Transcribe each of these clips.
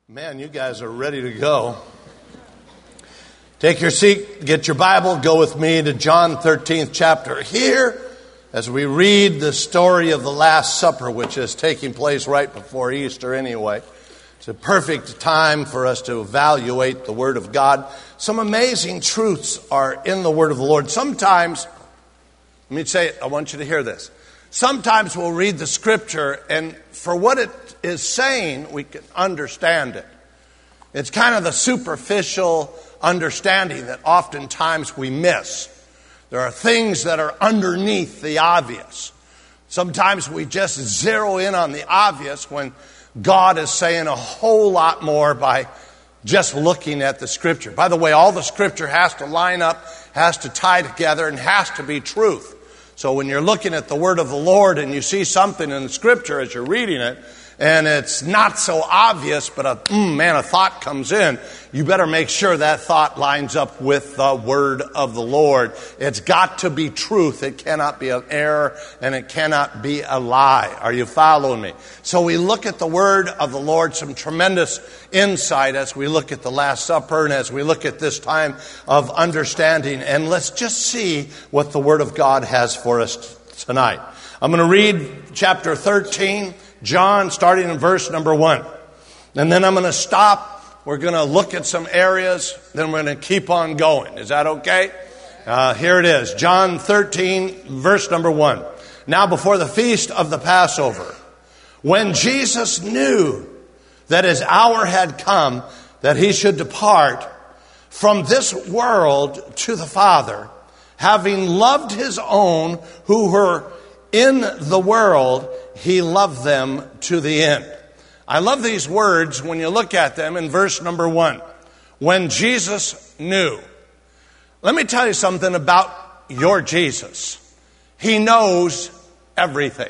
Man, you guys are ready to go. Take your seat, get your Bible, go with me to John 13th chapter. Here, as we read the story of the Last Supper, which is taking place right before Easter anyway, it's a perfect time for us to evaluate the Word of God. Some amazing truths are in the Word of the Lord. Sometimes, let me say it, I want you to hear this. Sometimes we'll read the Scripture, and for what it is saying, we can understand it. It's kind of the superficial understanding that oftentimes we miss. There are things that are underneath the obvious. Sometimes we just zero in on the obvious when God is saying a whole lot more by just looking at the Scripture. By the way, all the Scripture has to line up, has to tie together, and has to be truth. So when you're looking at the Word of the Lord and you see something in the Scripture as you're reading it, and it's not so obvious, but a thought comes in, you better make sure that thought lines up with the Word of the Lord. It's got to be truth. It cannot be an error, and it cannot be a lie. Are you following me? So we look at the Word of the Lord, some tremendous insight as we look at the Last Supper and as we look at this time of understanding. And let's just see what the Word of God has for us tonight. I'm going to read chapter 13, John, starting in verse number 1. And then I'm going to stop. We're going to look at some areas. Then we're going to keep on going. Is that okay? Here it is. John 13, verse number 1. Now before the feast of the Passover, when Jesus knew that his hour had come, that he should depart from this world to the Father, having loved his own who were in the world, he loved them to the end. I love these words when you look at them in verse number 1. When Jesus knew. Let me tell you something about your Jesus. He knows everything.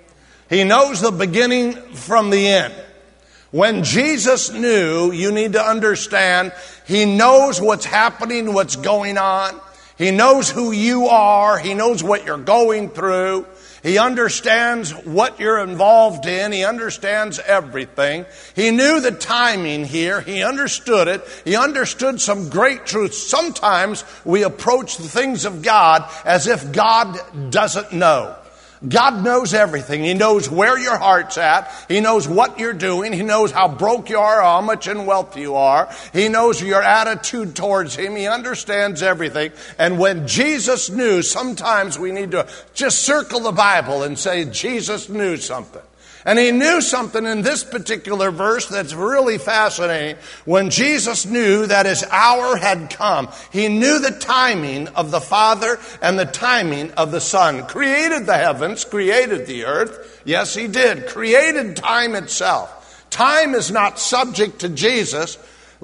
He knows the beginning from the end. When Jesus knew, you need to understand, he knows what's happening, what's going on. He knows who you are. He knows what you're going through. He understands what you're involved in. He understands everything. He knew the timing here. He understood it. He understood some great truths. Sometimes we approach the things of God as if God doesn't know. God knows everything. He knows where your heart's at. He knows what you're doing. He knows how broke you are, how much in wealth you are. He knows your attitude towards him. He understands everything. And when Jesus knew, sometimes we need to just circle the Bible and say, Jesus knew something. And he knew something in this particular verse that's really fascinating. When Jesus knew that his hour had come, he knew the timing of the Father and the timing of the Son. Created the heavens, created the earth. Yes, he did. Created time itself. Time is not subject to Jesus.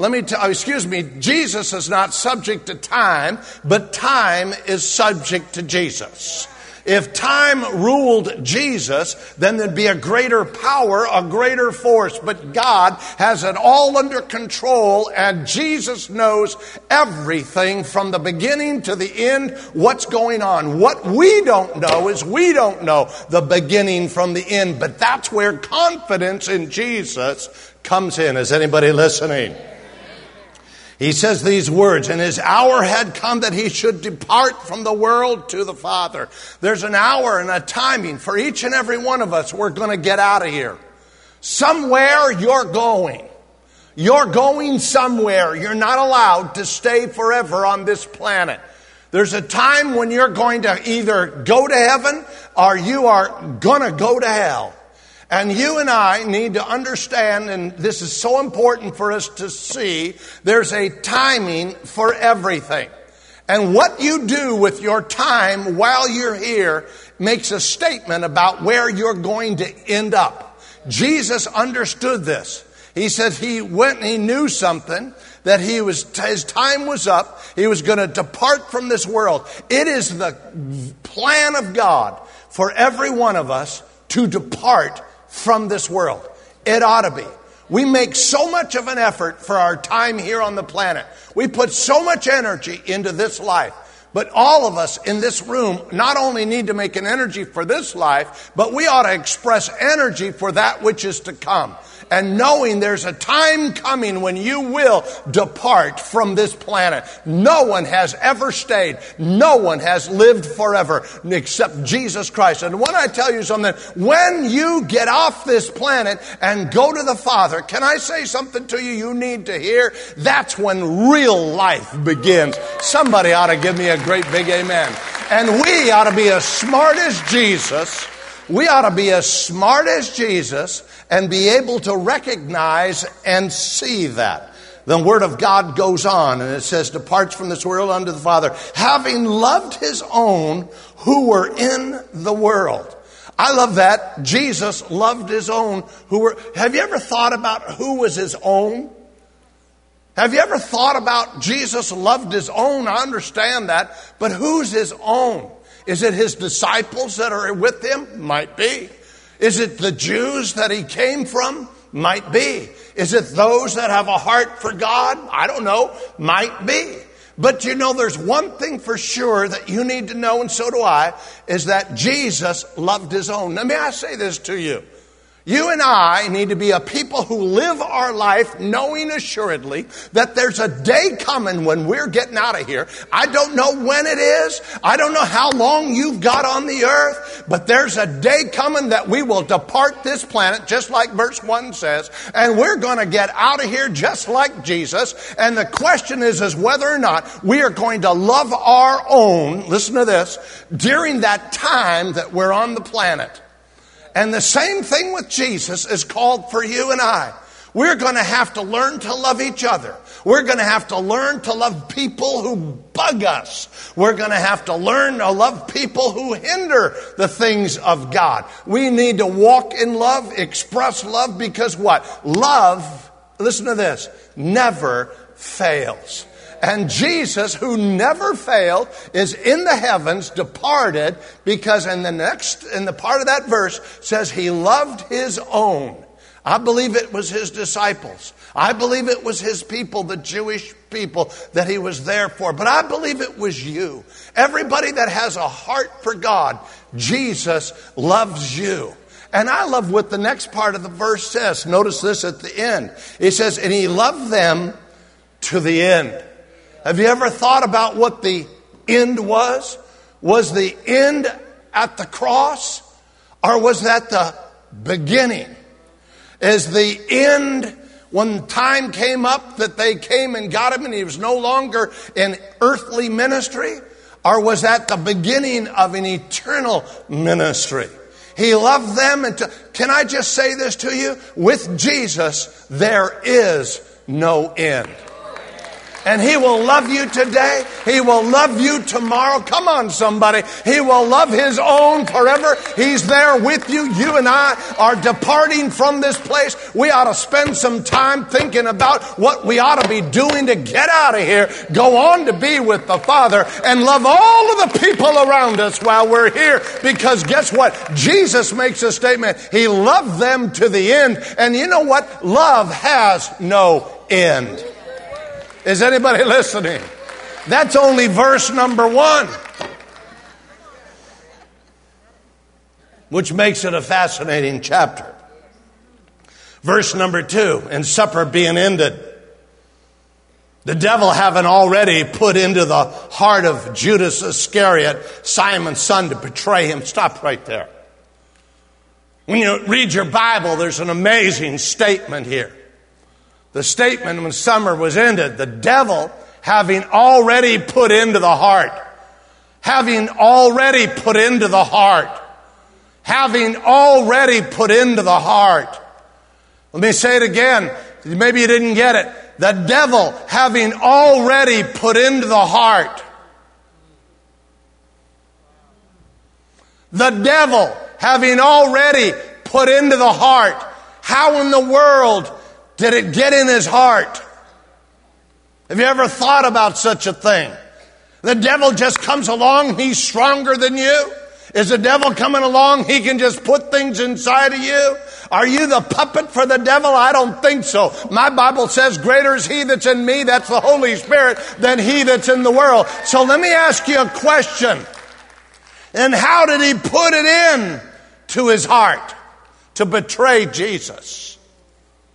Jesus is not subject to time, but time is subject to Jesus. If time ruled Jesus, then there'd be a greater power, a greater force. But God has it all under control, and Jesus knows everything from the beginning to the end, what's going on. What we don't know is we don't know the beginning from the end. But that's where confidence in Jesus comes in. Is anybody listening? He says these words, and his hour had come that he should depart from the world to the Father. There's an hour and a timing for each and every one of us. We're going to get out of here. Somewhere you're going. You're going somewhere. You're not allowed to stay forever on this planet. There's a time when you're going to either go to heaven or you are going to go to hell. And you and I need to understand, and this is so important for us to see, there's a timing for everything. And what you do with your time while you're here makes a statement about where you're going to end up. Jesus understood this. He said he went and he knew something, that his time was up. He was going to depart from this world. It is the plan of God for every one of us to depart from this world. It ought to be. We make so much of an effort for our time here on the planet. We put so much energy into this life. But all of us in this room not only need to make an energy for this life, but we ought to express energy for that which is to come. and knowing there's a time coming when you will depart from this planet. No one has ever stayed. No one has lived forever except Jesus Christ. And when I tell you something, when you get off this planet and go to the Father, can I say something to you need to hear? That's when real life begins. Somebody ought to give me a great big amen. And we ought to be as smart as Jesus. We ought to be as smart as Jesus and be able to recognize and see that. The Word of God goes on and it says, departs from this world unto the Father, having loved his own who were in the world. I love that. Jesus loved his own who were. Have you ever thought about who was his own? Have you ever thought about Jesus loved his own? I understand that. But who's his own? Is it his disciples that are with him? Might be. Is it the Jews that he came from? Might be. Is it those that have a heart for God? I don't know. Might be. But you know, there's one thing for sure that you need to know, and so do I, is that Jesus loved his own. Now, may I say this to you? You and I need to be a people who live our life knowing assuredly that there's a day coming when we're getting out of here. I don't know when it is. I don't know how long you've got on the earth, but there's a day coming that we will depart this planet, just like verse 1 says, and we're going to get out of here just like Jesus. And the question is whether or not we are going to love our own, listen to this, during that time that we're on the planet. And the same thing with Jesus is called for you and I. We're going to have to learn to love each other. We're going to have to learn to love people who bug us. We're going to have to learn to love people who hinder the things of God. We need to walk in love, express love, because what? Love, listen to this, never fails. And Jesus, who never failed, is in the heavens, departed, because in the part of that verse says he loved his own. I believe it was his disciples. I believe it was his people, the Jewish people that he was there for. But I believe it was you. Everybody that has a heart for God, Jesus loves you. And I love what the next part of the verse says. Notice this at the end. It says, and he loved them to the end. Have you ever thought about what the end was? Was the end at the cross? Or was that the beginning? Is the end when time came up that they came and got him and he was no longer in earthly ministry? Or was that the beginning of an eternal ministry? He loved them. Can I just say this to you? With Jesus, there is no end. And he will love you today. He will love you tomorrow. Come on, somebody. He will love his own forever. He's there with you. You and I are departing from this place. We ought to spend some time thinking about what we ought to be doing to get out of here, go on to be with the Father, and love all of the people around us while we're here. Because guess what? Jesus makes a statement. He loved them to the end. And you know what? Love has no end. Is anybody listening? That's only verse number 1. Which makes it a fascinating chapter. Verse number 2, and supper being ended, the devil having already put into the heart of Judas Iscariot, Simon's son, to betray him. Stop right there. When you read your Bible, there's an amazing statement here. The statement when summer was ended, the devil having already put into the heart, having already put into the heart, having already put into the heart. Let me say it again. Maybe you didn't get it. The devil having already put into the heart. The devil having already put into the heart. How in the world did it get in his heart? Have you ever thought about such a thing? The devil just comes along, he's stronger than you. Is the devil coming along, he can just put things inside of you? Are you the puppet for the devil? I don't think so. My Bible says, greater is he that's in me, that's the Holy Spirit, than he that's in the world. So let me ask you a question. And how did he put it in to his heart to betray Jesus?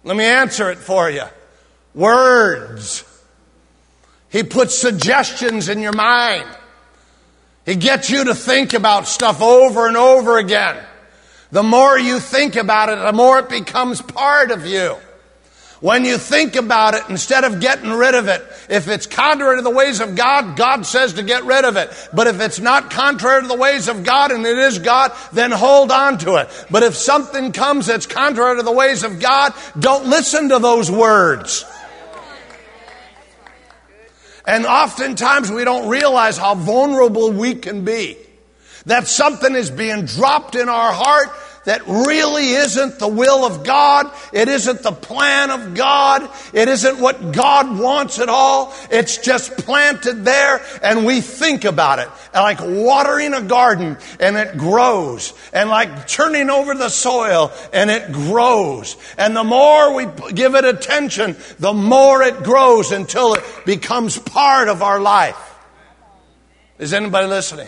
Let me answer it for you. Words. He puts suggestions in your mind. He gets you to think about stuff over and over again. The more you think about it, the more it becomes part of you. When you think about it, instead of getting rid of it, if it's contrary to the ways of God, God says to get rid of it. But if it's not contrary to the ways of God and it is God, then hold on to it. But if something comes that's contrary to the ways of God, don't listen to those words. And oftentimes we don't realize how vulnerable we can be. That something is being dropped in our heart that really isn't the will of God. It isn't the plan of God. It isn't what God wants at all. It's just planted there and we think about it. And like watering a garden and it grows. And like turning over the soil and it grows. And the more we give it attention, the more it grows until it becomes part of our life. Is anybody listening?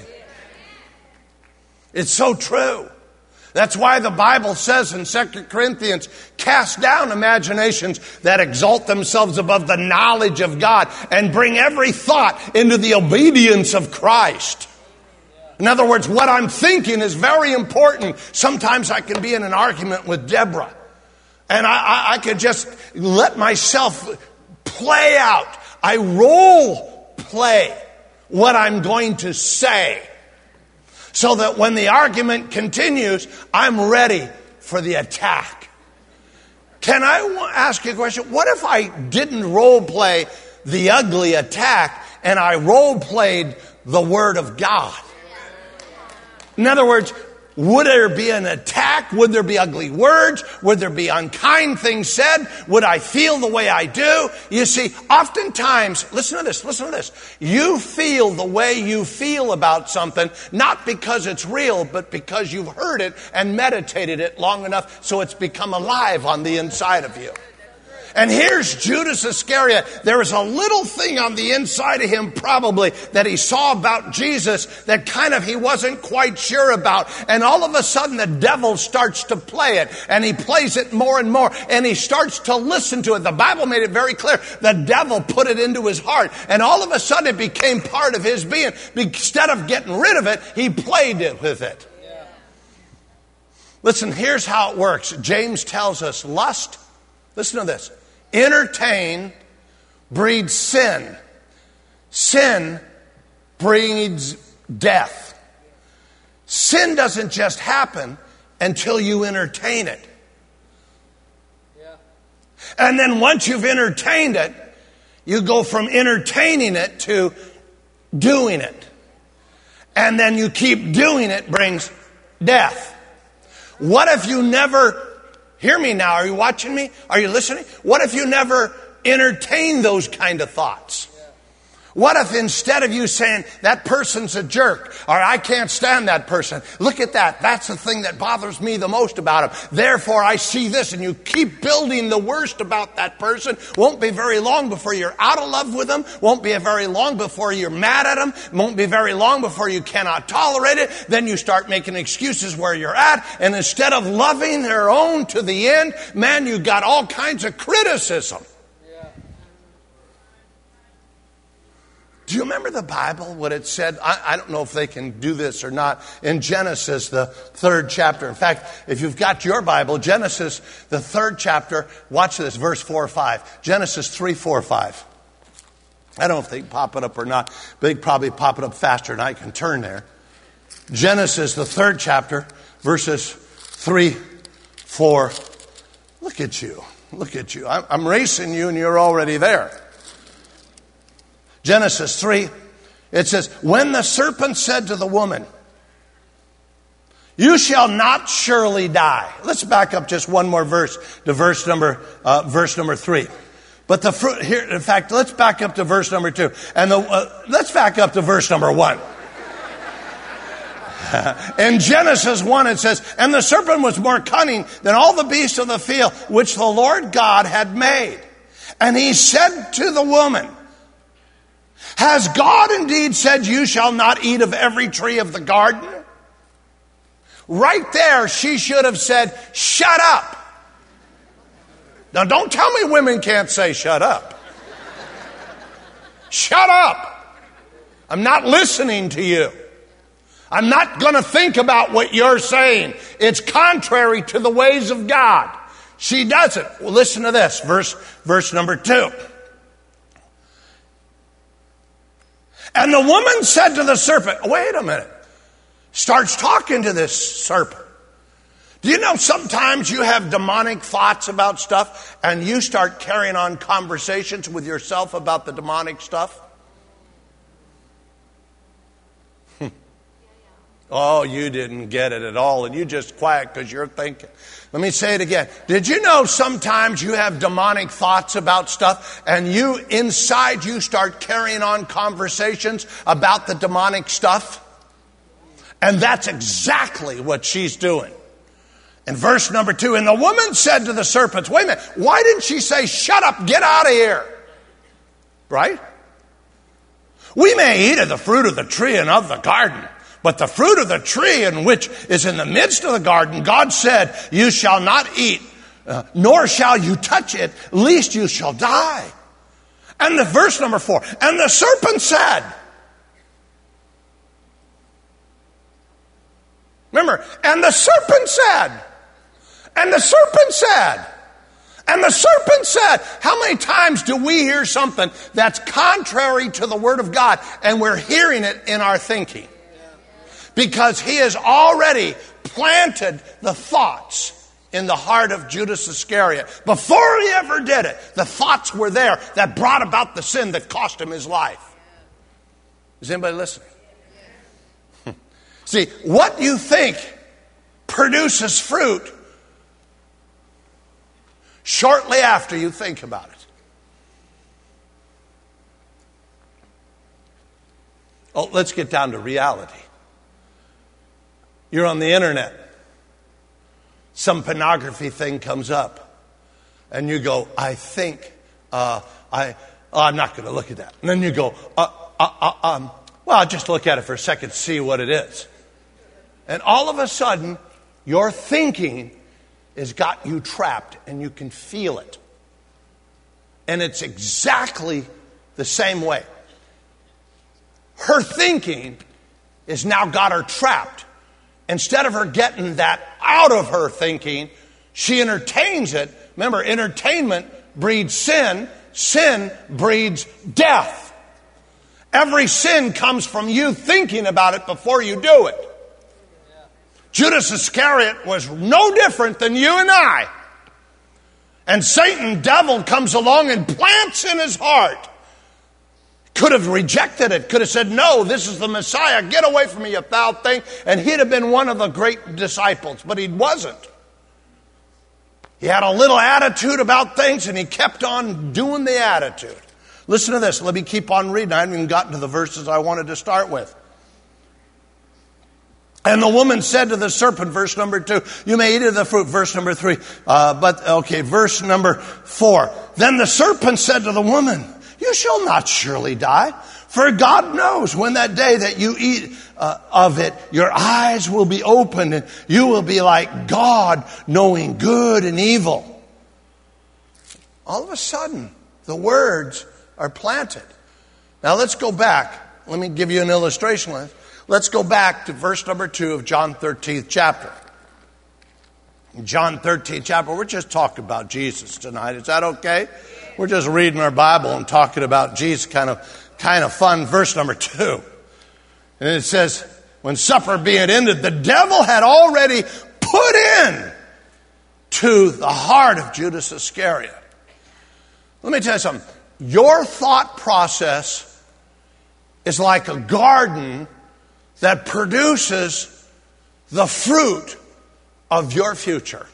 It's so true. That's why the Bible says in 2 Corinthians, cast down imaginations that exalt themselves above the knowledge of God and bring every thought into the obedience of Christ. In other words, what I'm thinking is very important. Sometimes I can be in an argument with Deborah and I could just let myself play out. I role play what I'm going to say, so that when the argument continues, I'm ready for the attack. Can I ask you a question? What if I didn't role play the ugly attack and I role played the Word of God? In other words, would there be an attack? Would there be ugly words? Would there be unkind things said? Would I feel the way I do? You see, oftentimes, listen to this. You feel the way you feel about something, not because it's real, but because you've heard it and meditated it long enough so it's become alive on the inside of you. And here's Judas Iscariot. There was a little thing on the inside of him probably that he saw about Jesus that kind of he wasn't quite sure about. And all of a sudden the devil starts to play it. And he plays it more and more. And he starts to listen to it. The Bible made it very clear. The devil put it into his heart. And all of a sudden it became part of his being. Instead of getting rid of it, he played it with it. Listen, here's how it works. James tells us lust, listen to this, entertain breeds sin. Sin breeds death. Sin doesn't just happen until you entertain it. And then once you've entertained it, you go from entertaining it to doing it. And then you keep doing it brings death. What if you never, hear me now, are you watching me? Are you listening? What if you never entertain those kind of thoughts? What if instead of you saying, that person's a jerk, or I can't stand that person, look at that, that's the thing that bothers me the most about him, therefore I see this, and you keep building the worst about that person, won't be very long before you're out of love with them, won't be very long before you're mad at them, won't be very long before you cannot tolerate it, then you start making excuses where you're at, and instead of loving their own to the end, man, you got all kinds of criticism. Do you remember the Bible, what it said? I don't know if they can do this or not. In Genesis, the 3rd chapter. In fact, if you've got your Bible, Genesis, the 3rd chapter, watch this, verse 4 or 5. Genesis 3, 4, 5. I don't know if they can pop it up or not. But they can probably pop it up faster than I can turn there. Genesis, the 3rd chapter, verses 3, 4. Look at you. Look at you. I'm racing you and you're already there. Genesis 3, it says, when the serpent said to the woman, you shall not surely die. Let's back up just one more verse to verse number 3. But the fruit here, in fact, let's back up to verse number 2. And let's back up to verse number 1. In Genesis 1 it says, and the serpent was more cunning than all the beasts of the field which the Lord God had made. And he said to the woman, has God indeed said you shall not eat of every tree of the garden? Right there, she should have said, shut up. Now, don't tell me women can't say shut up. Shut up. I'm not listening to you. I'm not going to think about what you're saying. It's contrary to the ways of God. She doesn't. Well, listen to this, verse number 2. And the woman said to the serpent, wait a minute. Starts talking to this serpent. Do you know sometimes you have demonic thoughts about stuff and you start carrying on conversations with yourself about the demonic stuff? Oh, you didn't get it at all, and you just quiet because you're thinking. Let me say it again. Did you know sometimes you have demonic thoughts about stuff and inside you start carrying on conversations about the demonic stuff? And that's exactly what she's doing. In verse number 2, and the woman said to the serpents, wait a minute, why didn't she say, shut up, get out of here? Right? We may eat of the fruit of the tree and of the garden, but the fruit of the tree in which is in the midst of the garden, God said, you shall not eat, nor shall you touch it, lest you shall die. And the verse number 4, and the serpent said, remember, and the serpent said, and the serpent said, and the serpent said, how many times do we hear something that's contrary to the Word of God and we're hearing it in our thinking? Because he has already planted the thoughts in the heart of Judas Iscariot. Before he ever did it, the thoughts were there that brought about the sin that cost him his life. Is anybody listening? See, what you think produces fruit shortly after you think about it. Oh, let's get down to reality. You're on the internet. Some pornography thing comes up. And you go, I think, I'm not going to look at that. And then you go, well, I'll just look at it for a second, see what it is. And all of a sudden, your thinking has got you trapped and you can feel it. And it's exactly the same way. Her thinking has now got her trapped. Instead of her getting that out of her thinking, she entertains it. Remember, entertainment breeds sin. Sin breeds death. Every sin comes from you thinking about it before you do it. Judas Iscariot was no different than you and I. And Satan, devil, comes along and plants in his heart. Could have rejected it. Could have said, no, this is the Messiah. Get away from me, you foul thing. And he'd have been one of the great disciples. But he wasn't. He had a little attitude about things and he kept on doing the attitude. Listen to this. Let me keep on reading. I haven't even gotten to the verses I wanted to start with. And the woman said to the serpent, verse number 2, you may eat of the fruit, verse number 3. Verse number 4. Then the serpent said to the woman, you shall not surely die, for God knows when that day that you eat of it, your eyes will be opened and you will be like God, knowing good and evil. All of a sudden, the words are planted. Now let's go back. Let me give you an illustration. Let's go back to verse number 2 of John 13th chapter. In John 13th chapter, we're just talking about Jesus tonight. Is that okay? We're just reading our Bible and talking about Jesus, kind of fun. Verse number 2. And it says, when supper being ended, the devil had already put in to the heart of Judas Iscariot. Let me tell you something. Your thought process is like a garden that produces the fruit of your future.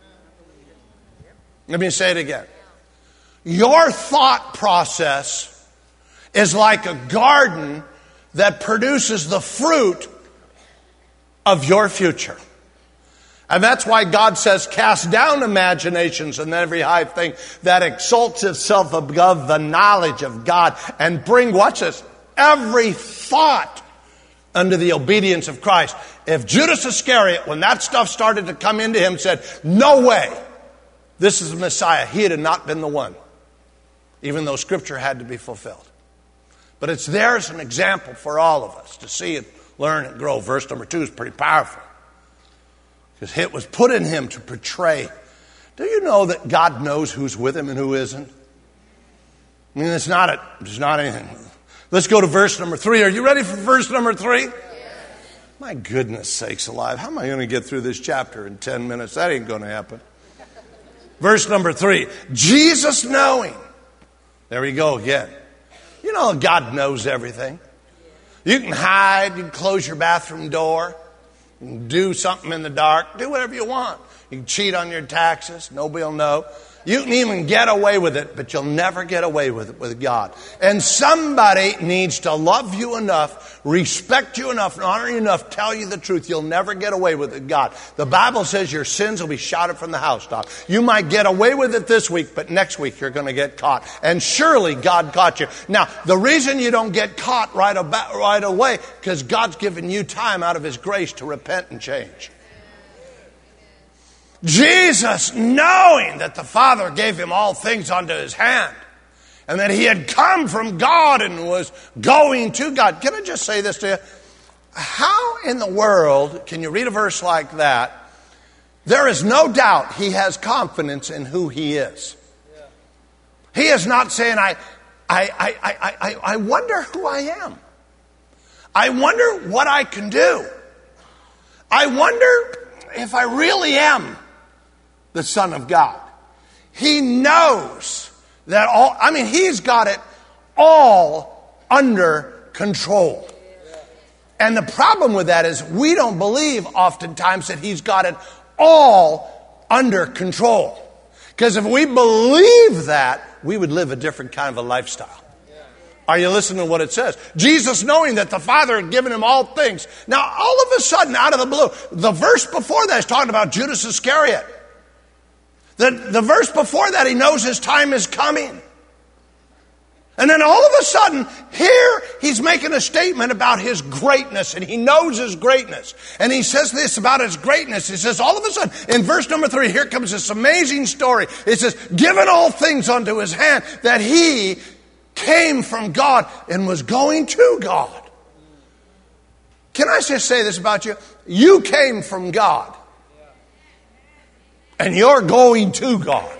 Let me say it again. Your thought process is like a garden that produces the fruit of your future. And that's why God says, cast down imaginations and every high thing that exalts itself above the knowledge of God, and bring, watch this, every thought under the obedience of Christ. If Judas Iscariot, when that stuff started to come into him, said, no way, this is the Messiah. He had not been the one, even though Scripture had to be fulfilled. But it's there as an example for all of us to see it, learn, and grow. Verse number 2 is pretty powerful, because it was put in him to portray. Do you know that God knows who's with him and who isn't? I mean, it's not anything. Let's go to verse number 3. Are you ready for verse number 3? Yes. My goodness sakes alive. How am I going to get through this chapter in 10 minutes? That ain't going to happen. Verse number 3. Jesus knowing. There we go again. You know, God knows everything. You can hide. You can close your bathroom door. You can do something in the dark. Do whatever you want. You can cheat on your taxes. Nobody will know. You can even get away with it, but you'll never get away with it with God. And somebody needs to love you enough, respect you enough, and honor you enough, tell you the truth. You'll never get away with it, God. The Bible says your sins will be shouted from the housetop. You might get away with it this week, but next week you're going to get caught. And surely God caught you. Now, the reason you don't get caught right away, because God's given you time out of His grace to repent and change. Jesus, knowing that the Father gave him all things unto his hand, and that he had come from God and was going to God. Can I just say this to you? How in the world can you read a verse like that? There is no doubt he has confidence in who he is. He is not saying, I wonder who I am. I wonder what I can do. I wonder if I really am the Son of God. He knows that he's got it all under control. And the problem with that is we don't believe oftentimes that he's got it all under control. Because if we believe that, we would live a different kind of a lifestyle. Are you listening to what it says? Jesus knowing that the Father had given him all things. Now, all of a sudden, out of the blue, the verse before that is talking about Judas Iscariot. The verse before that, he knows his time is coming. And then all of a sudden, here he's making a statement about his greatness, and he knows his greatness. And he says this about his greatness. He says, all of a sudden, in verse number 3, here comes this amazing story. It says, given all things unto his hand, that he came from God and was going to God. Can I just say this about you? You came from God. And you're going to God.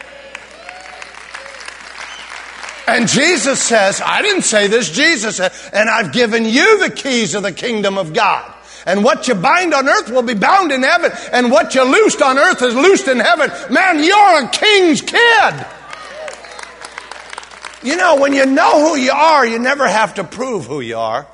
And Jesus says, I didn't say this, Jesus said, and I've given you the keys of the kingdom of God. And what you bind on earth will be bound in heaven. And what you loosed on earth is loosed in heaven. Man, you're a king's kid. You know, when you know who you are, you never have to prove who you are.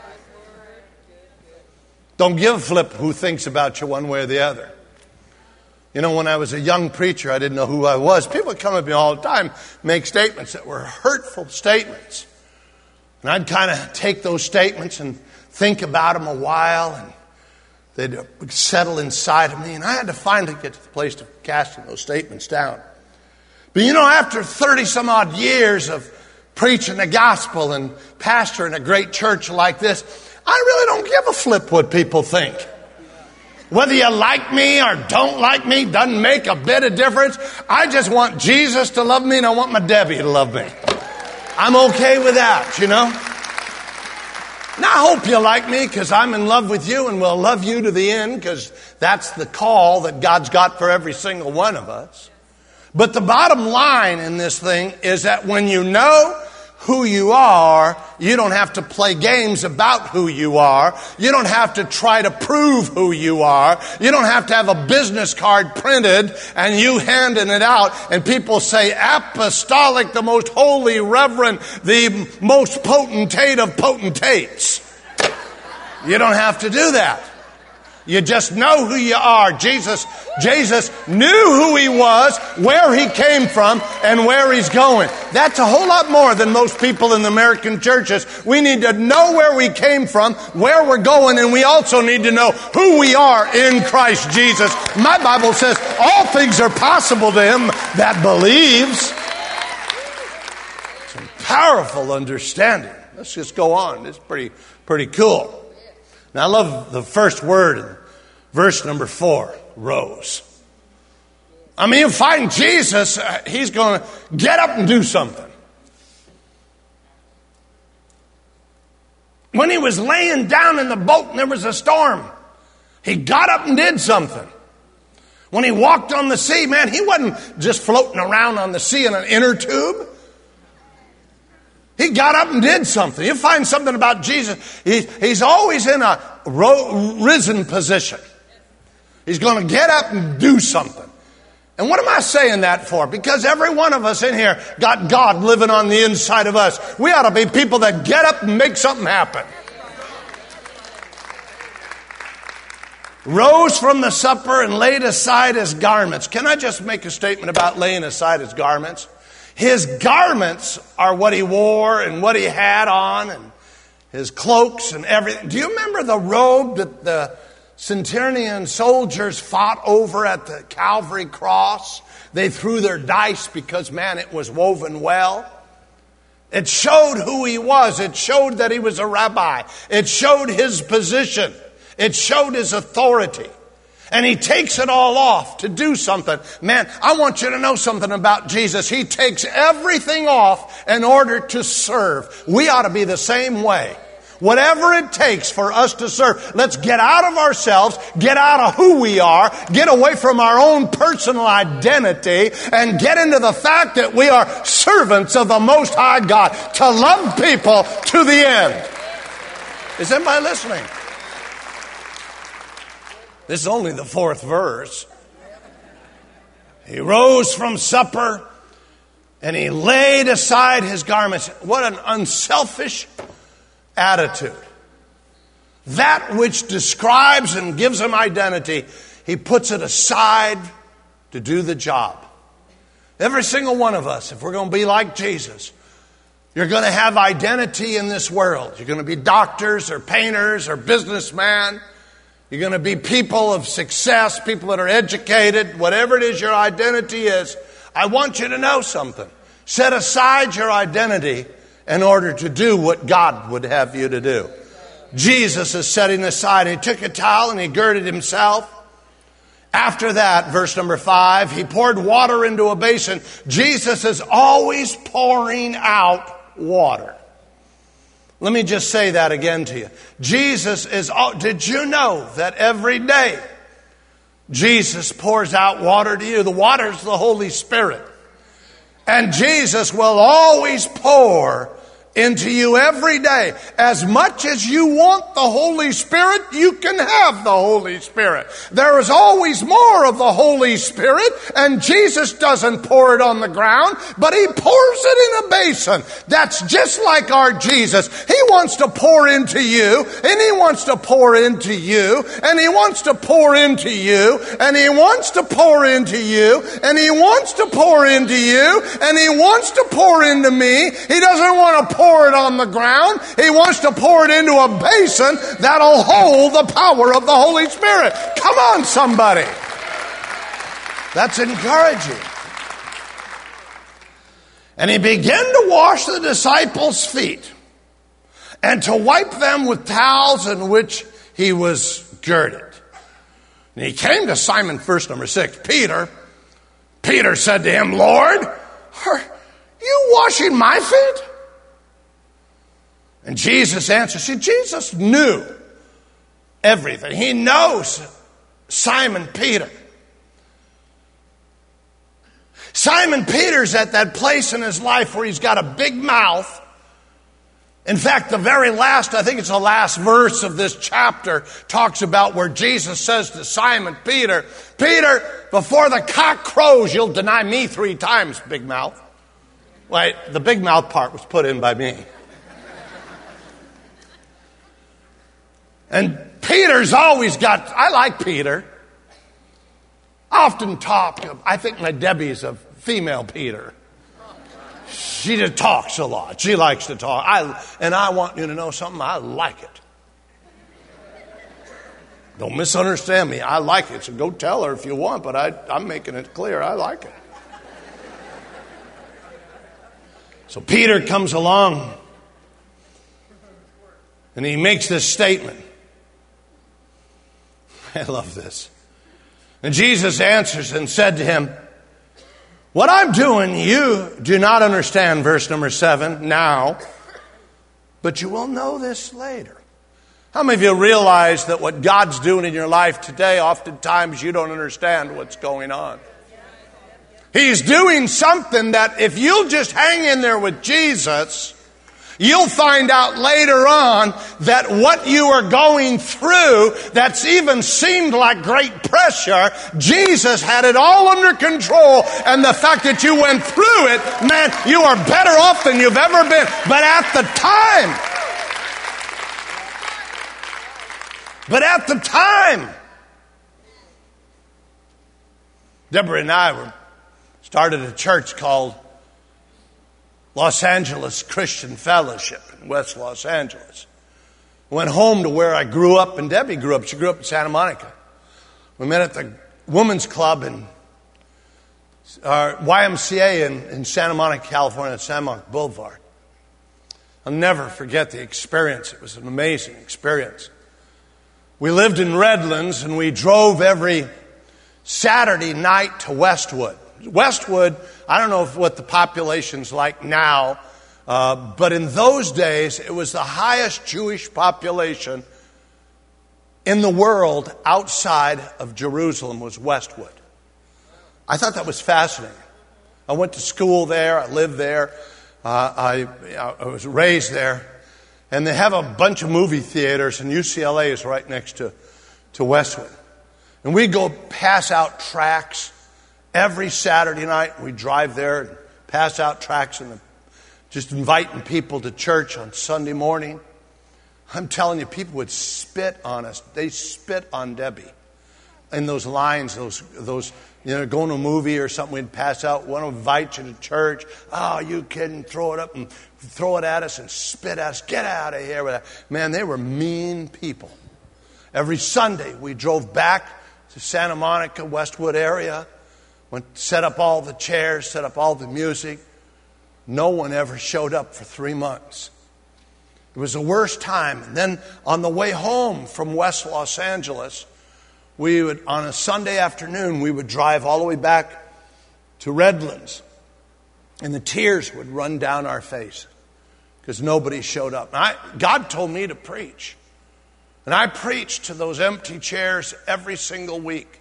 Don't give a flip who thinks about you one way or the other. You know, when I was a young preacher, I didn't know who I was. People would come at me all the time, make statements that were hurtful statements. And I'd kind of take those statements and think about them a while, and they'd settle inside of me. And I had to finally get to the place of casting those statements down. But you know, after 30 some odd years of preaching the gospel and pastoring a great church like this, I really don't give a flip what people think. Whether you like me or don't like me doesn't make a bit of difference. I just want Jesus to love me, and I want my Debbie to love me. I'm okay with that, you know. Now I hope you like me, because I'm in love with you and will love you to the end, because that's the call that God's got for every single one of us. But the bottom line in this thing is that when you know who you are, you don't have to play games about who you are. You don't have to try to prove who you are. You don't have to have a business card printed and you handing it out and people say apostolic, the most holy, reverend, the most potentate of potentates. You don't have to do that. You just know who you are. Jesus knew who he was, where he came from, and where he's going. That's a whole lot more than most people in the American churches. We need to know where we came from, where we're going, and we also need to know who we are in Christ Jesus. My Bible says all things are possible to him that believes. Some powerful understanding. Let's just go on. It's pretty cool. Now, I love the first word in verse number 4, rose. I mean, you find Jesus, he's going to get up and do something. When he was laying down in the boat and there was a storm, he got up and did something. When he walked on the sea, man, he wasn't just floating around on the sea in an inner tube. He got up and did something. You find something about Jesus. He's always in a risen position. He's going to get up and do something. And what am I saying that for? Because every one of us in here got God living on the inside of us. We ought to be people that get up and make something happen. Rose from the supper and laid aside his garments. Can I just make a statement about laying aside his garments? His garments are what he wore and what he had on and his cloaks and everything. Do you remember the robe that the centurion soldiers fought over at the Calvary cross? They threw their dice because, man, it was woven well. It showed who he was. It showed that he was a rabbi. It showed his position. It showed his authority. And he takes it all off to do something. Man, I want you to know something about Jesus. He takes everything off in order to serve. We ought to be the same way. Whatever it takes for us to serve. Let's get out of ourselves, get out of who we are, get away from our own personal identity, and get into the fact that we are servants of the Most High God to love people to the end. Is anybody listening? This is only the 4th verse. He rose from supper and he laid aside his garments. What an unselfish attitude. That which describes and gives him identity, he puts it aside to do the job. Every single one of us, if we're going to be like Jesus, you're going to have identity in this world. You're going to be doctors or painters or businessmen. You're going to be people of success, people that are educated, whatever it is your identity is. I want you to know something. Set aside your identity in order to do what God would have you to do. Jesus is setting aside. He took a towel and he girded himself. After that, verse number 5, he poured water into a basin. Jesus is always pouring out water. Let me just say that again to you. Jesus is, did you know that every day Jesus pours out water to you? The water is the Holy Spirit. And Jesus will always pour into you every day. As much as you want the Holy Spirit, you can have the Holy Spirit. There is always more of the Holy Spirit, and Jesus doesn't pour it on the ground, but he pours it in a basin. That's just like our Jesus. He wants to pour into you, and he wants to pour into you, and he wants to pour into you, and he wants to pour into you, and he wants to pour into you, and he wants to pour into me. He doesn't want to pour it on the ground. He wants to pour it into a basin that'll hold the power of the Holy Spirit. Come on, somebody. That's encouraging. And he began to wash the disciples' feet and to wipe them with towels in which he was girded. And he came to Simon, verse number 6, Peter. Peter said to him, Lord, are you washing my feet? And Jesus answered. See, Jesus knew everything. He knows Simon Peter. Simon Peter's at that place in his life where he's got a big mouth. In fact, the very last, I think it's the last verse of this chapter, talks about where Jesus says to Simon Peter, Peter, before the cock crows, you'll deny me 3 times, big mouth. Wait, the big mouth part was put in by me. And Peter's always got, I like Peter. I often talk, I think my Debbie's a female Peter. She just talks a lot. She likes to talk. And I want you to know something, I like it. Don't misunderstand me. I like it. So go tell her if you want, but I'm making it clear. I like it. So Peter comes along and he makes this statement. I love this. And Jesus answers and said to him, What I'm doing, you do not understand, verse number 7, now, but you will know this later. How many of you realize that what God's doing in your life today, oftentimes you don't understand what's going on? He's doing something that if you'll just hang in there with Jesus, you'll find out later on that what you are going through that's even seemed like great pressure, Jesus had it all under control. And the fact that you went through it, man, you are better off than you've ever been. But at the time, Deborah and I started a church called Los Angeles Christian Fellowship in West Los Angeles. Went home to where I grew up, and Debbie grew up. She grew up in Santa Monica. We met at the Women's Club in our YMCA in Santa Monica, California, at Santa Monica Boulevard. I'll never forget the experience. It was an amazing experience. We lived in Redlands, and we drove every Saturday night to Westwood. Westwood, I don't know what the population's like now, but in those days, it was the highest Jewish population in the world outside of Jerusalem was Westwood. I thought that was fascinating. I went to school there. I lived there. I was raised there. And they have a bunch of movie theaters, and UCLA is right next to Westwood. And we go pass out tracts every Saturday night. We drive there and pass out tracts and just inviting people to church on Sunday morning. I'm telling you, people would spit on us. They spit on Debbie in those lines, those going to a movie or something, we'd pass out, want to invite you to church. Oh, you kidding? Throw it up and throw it at us and spit at us. Get out of here with that. Man, they were mean people. Every Sunday, we drove back to Santa Monica, Westwood area, set up all the chairs, set up all the music. No one ever showed up for 3 months. It was the worst time. And then on the way home from West Los Angeles, on a Sunday afternoon, we would drive all the way back to Redlands. And the tears would run down our face because nobody showed up. God told me to preach. And I preached to those empty chairs every single week.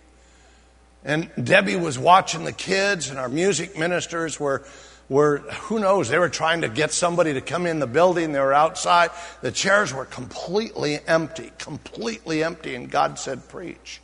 And Debbie was watching the kids, and our music ministers were who knows, they were trying to get somebody to come in the building. They were outside. The chairs were completely empty, and God said, preach.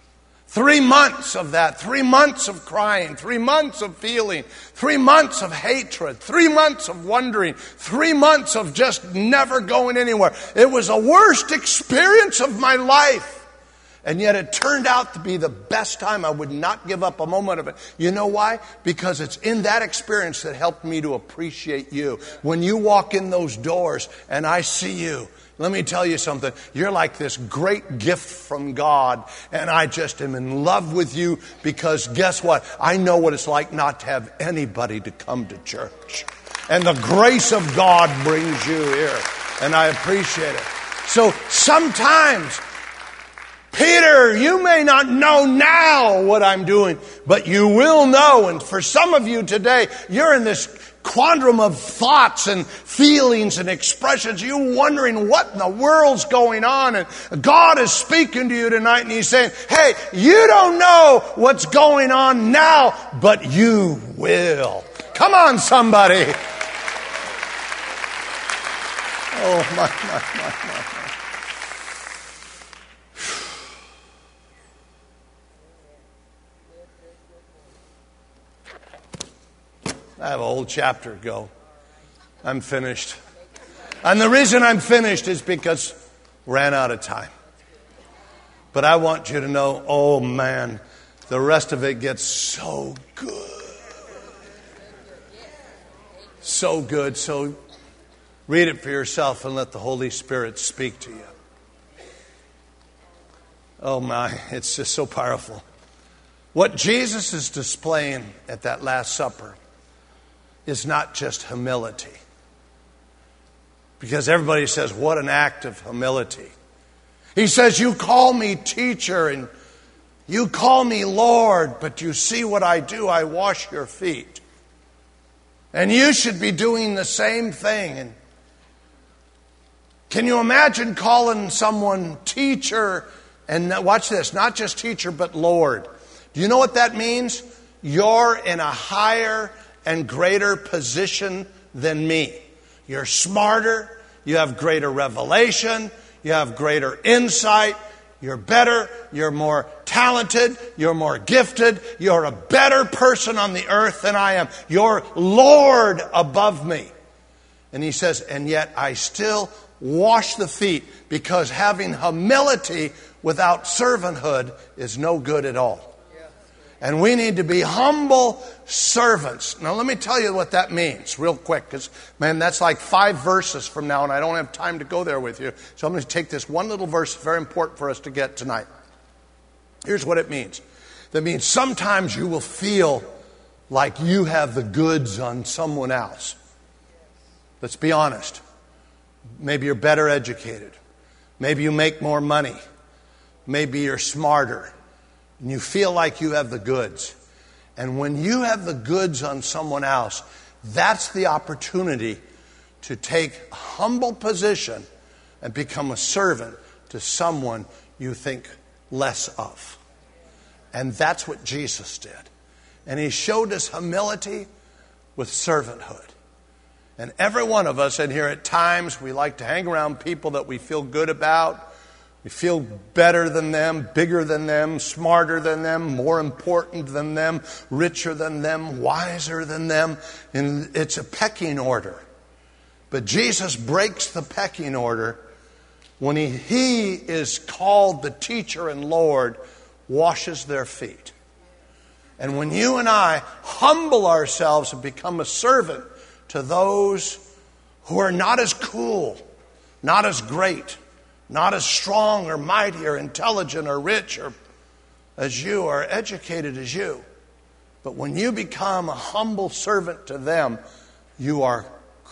3 months of that, 3 months of crying, 3 months of feeling, 3 months of hatred, 3 months of wondering, 3 months of just never going anywhere. It was the worst experience of my life. And yet it turned out to be the best time. I would not give up a moment of it. You know why? Because it's in that experience that helped me to appreciate you. When you walk in those doors and I see you, let me tell you something. You're like this great gift from God. And I just am in love with you because guess what? I know what it's like not to have anybody to come to church. And the grace of God brings you here. And I appreciate it. So sometimes, Peter, you may not know now what I'm doing, but you will know. And for some of you today, you're in this quandrum of thoughts and feelings and expressions. You're wondering what in the world's going on. And God is speaking to you tonight and He's saying, hey, you don't know what's going on now, but you will. Come on, somebody. Oh, my. I have a whole chapter to go. I'm finished. And the reason I'm finished is because ran out of time. But I want you to know, oh man, the rest of it gets so good. So good. So read it for yourself and let the Holy Spirit speak to you. Oh my, it's just so powerful. What Jesus is displaying at that Last Supper is not just humility. Because everybody says, what an act of humility. He says, you call me teacher and You call me Lord, but you see what I do. I wash your feet. And you should be doing the same thing. And can you imagine calling someone teacher? And watch this, not just teacher, but Lord. Do you know what that means? You're in a higher and greater position than me. You're smarter. You have greater revelation. You have greater insight. You're better. You're more talented. You're more gifted. You're a better person on the earth than I am. You're Lord above me. And he says, and yet I still wash the feet, because having humility without servanthood is no good at all. And we need to be humble servants. Now, let me tell you what that means real quick, because, man, that's like 5 verses from now, and I don't have time to go there with you. So I'm going to take this one little verse, very important for us to get tonight. Here's what it means. That means sometimes you will feel like you have the goods on someone else. Let's be honest. Maybe you're better educated. Maybe you make more money. Maybe you're smarter. And you feel like you have the goods. And when you have the goods on someone else, that's the opportunity to take a humble position and become a servant to someone you think less of. And that's what Jesus did. And he showed us humility with servanthood. And every one of us in here, at times, we like to hang around people that we feel good about. We feel better than them, bigger than them, smarter than them, more important than them, richer than them, wiser than them. And it's a pecking order. But Jesus breaks the pecking order when he is called the teacher and Lord, washes their feet. And when you and I humble ourselves and become a servant to those who are not as cool, not as great, not as strong or mighty or intelligent or rich or as you or educated as you. But when you become a humble servant to them, you are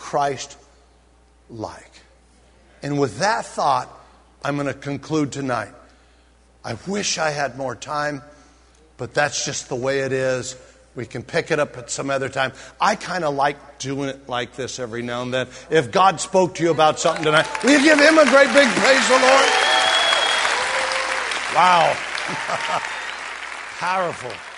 Christ-like. And with that thought, I'm going to conclude tonight. I wish I had more time, but that's just the way it is. We can pick it up at some other time. I kind of like doing it like this every now and then. If God spoke to you about something tonight, will you give him a great big praise the Lord? Wow. Powerful.